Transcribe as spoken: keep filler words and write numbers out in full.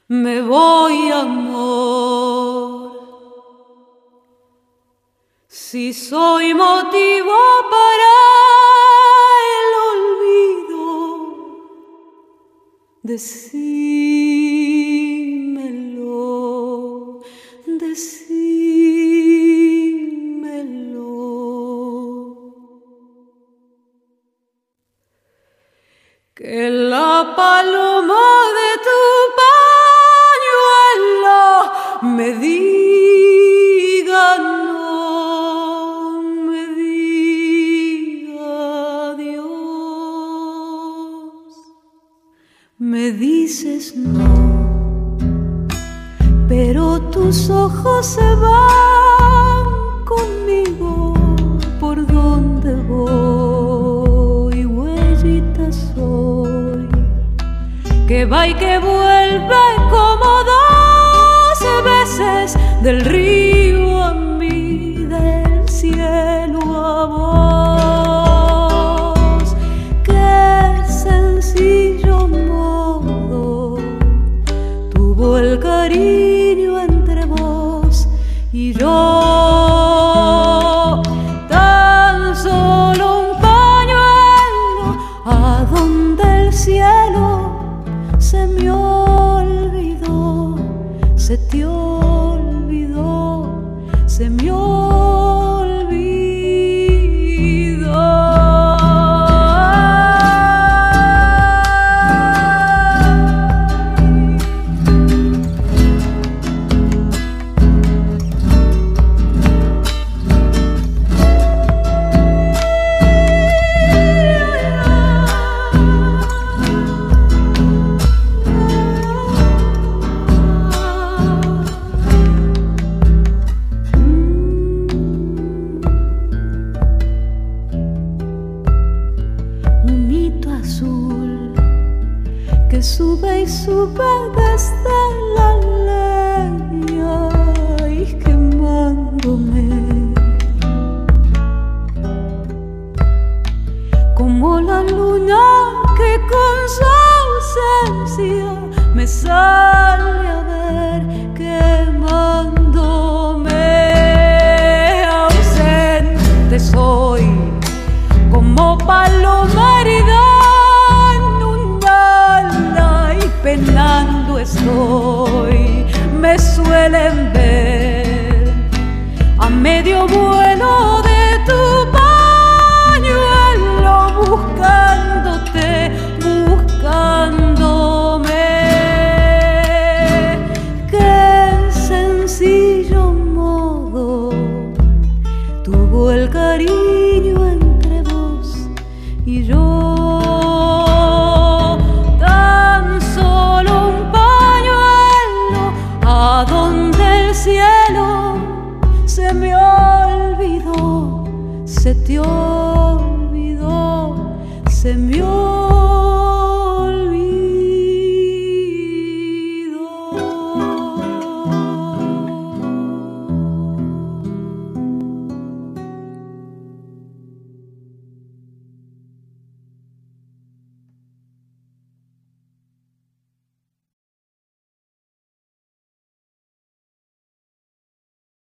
me voy, amor. Si soy motivo para el olvido, decímelo, decímelo. Que la paloma de tu pañuelo me diga no, me diga adiós. Me dices no, pero tus ojos se van conmigo por donde voy, huellita soy, que va y que vuelve como dos veces del río a mí, del cielo a vos. Qué sencillo modo tuvo el cariño entre vos y yo. Tan solo un pañuelo a donde el cielo se me olvidó, se te olvidó, se me olvidó. Que sube y sube desde la leña y quemándome, como la luna que con su ausencia me sale a ver, quemándome. Ausente soy como paloma herida, penando estoy. Me suelen ver a medio vuelo